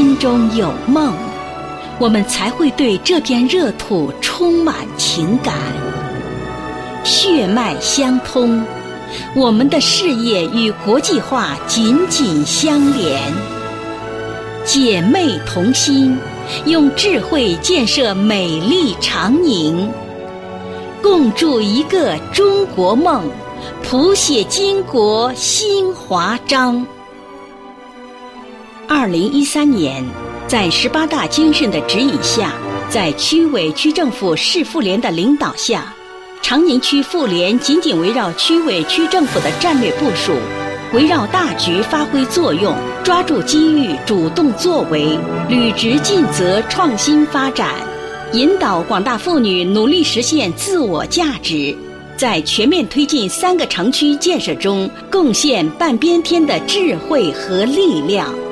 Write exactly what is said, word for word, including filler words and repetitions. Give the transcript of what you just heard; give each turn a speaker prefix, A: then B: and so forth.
A: 心中有梦，我们才会对这片热土充满情感。血脉相通，我们的事业与国际化紧紧相连。姐妹同心，用智慧建设美丽长宁，共筑一个中国梦，谱写巾帼新华章。二零一三年，在十八大精神的指引下，在区委区政府市妇联的领导下，长宁区妇联紧紧围绕区委区政府的战略部署，围绕大局发挥作用，抓住机遇主动作为，履职尽责创新发展，引导广大妇女努力实现自我价值，在全面推进三个城区建设中贡献半边天的智慧和力量。